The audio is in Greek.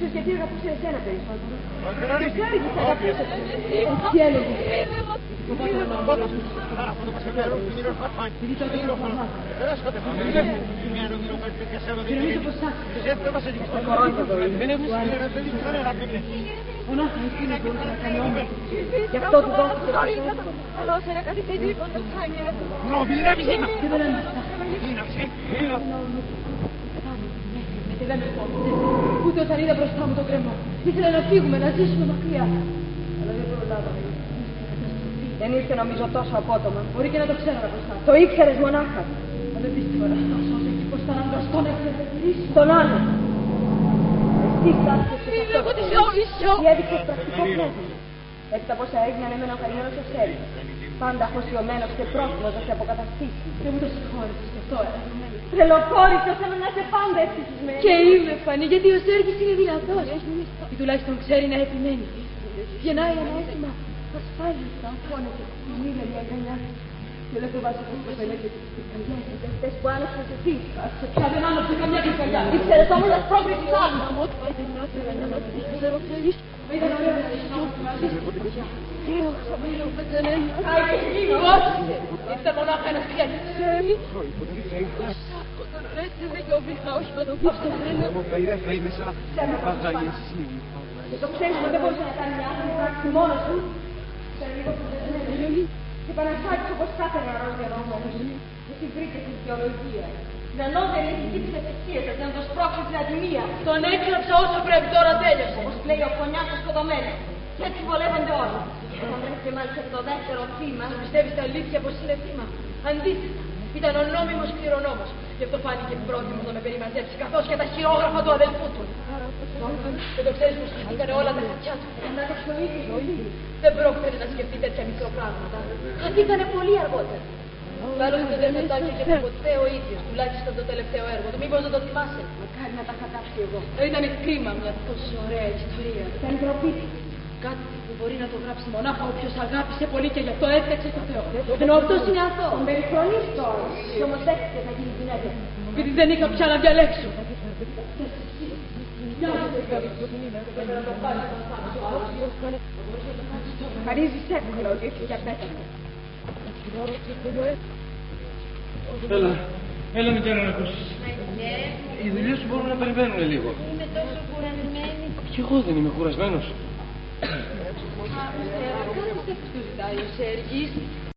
και τι αγαπούσε εσένα περισσότερο. Και Σέργης αγαπούσε. Τι έλεγε. Επειδή τότε είχα φαμά. Και νομίζω πως άκουσε. Στο κορόιδο του μονάχα εκείνο μπορούσε να κάνει όμως. Γι' αυτό του δόθηκε το σώμα. Αλλά όσο να κάτι παιδί που το κάνει. Και δεν έμαθα. Και δεν με φόβησε. Ούτε όταν είδα μπροστά μου το κρεμό. Ήθελα να φύγουμε, να ζήσουμε μακριά. Αλλά δεν προλάβαμε. Δεν ήρθε νομίζω τόσο απότομα. Μπορεί και να το ξέρω μπροστά. Το ήξερες μονάχα. Μα δεν πίστευα να φτάσω ως εκεί πως θα αναγκαστώ να εξαιρετηρήσω τον άλλο. Εσύ φτάσεις σε αυτό το τέλος. Και έδειξες πρακτικό πνεύμα. Έπειτα πως έγιναν εμένα ο καημένος ο Σέργης. Πάντα αφοσιωμένος και πρόθυμος να σε αποκαταστήσει. Και μου το συγχώρησες και τώρα. Τρελοκόρησα, θέλω να είσαι πάντα ευτυχισμένη. Και είμαι, Φανή, γιατί ο Σέργης είναι δυνατός. Ή τουλάχιστον ξέρει να επιμένει. Γεννάει ένα αίσθημα ασφάλειας να αγχώνεται. Είναι μια αγκαλιά. Και δεν φοβάσαι πως το πελέγεται τις καρδιάς. Αυτές που άνοιξες εσύ. Άρχισε πια δεν άνοιξε καμιά την καρδιά. Ήξερες όμως να σπρώχνεις τους άλλους. Μα ήταν ωραία να ζήσεις μαζί. Ήταν μονάχα ένας πιέτης. Και το ξέρεις πως δεν μπορούσε να κάνει μια άθλη πράξη μόνος του. Σε λίγο που δεν και Πανασάκης όπως κάθε νεαρός διανόμος. Εσύ βρήκε τη δικαιολογία. Την ανώτερη ηθική της ευτυχίας σας, να το σπρώξει την αδυνία. Τον έκλαψα όσο πρέπει, τώρα τέλειωσε. Όπως κλαίει ο φωνιάς του σκοτωμένος. Και έτσι βολεύονται όλοι. Όταν βρέθηκε μάλιστα το δεύτερο θύμα. Πιστεύεις τα αλήθεια πως είναι θύμα. Αντίθετα, ήταν ο νόμιμος κληρονόμος. Γι' αυτό φάνηκε πρόθυμος να με περιμαζέψει, καθώς και τα χειρόγραφα του αδελφού του. Και το ξέρεις πως χαθήκανε όλα τα χαρτιά του. Αλλά το στο ίδιο. Δεν πρόκειται να σκεφτεί τέτοια μικροπράγματα. Χαθήκανε πολύ αργότερα. Άλλωστε δεν θα τα είχε ποτέ ο ίδιος, τουλάχιστον το τελευταίο έργο του. Μήπως δεν το θυμάσαι. Μακάρι να τα είχα κάψει εγώ. Ήταν κρίμα μια τόσο ωραία ιστορία. Ήταν ντροπή. Κάτι που μπορεί να το γράψει μονάχα όποιος αγάπησε πολύ και γι' αυτό έφτιαξε το Θεό. Ενώ αυτός είναι αθώος. Τον περιφρονείς τώρα. Και όμως δέχτηκε να γίνει γυναίκα. Γιατί δεν είχα πια να διαλέξω. Χαρίζεις εύκολα ότι έτσι και απέτανε. Έλα Μητέρα να ακούσεις. Οι δουλειές σου μπορούν να περιμένουν λίγο. Είμαι τόσο κουρασμένη. Κι εγώ δεν είμαι κουρασμένος. Κάτσε που του ζητάει ο Σέργης.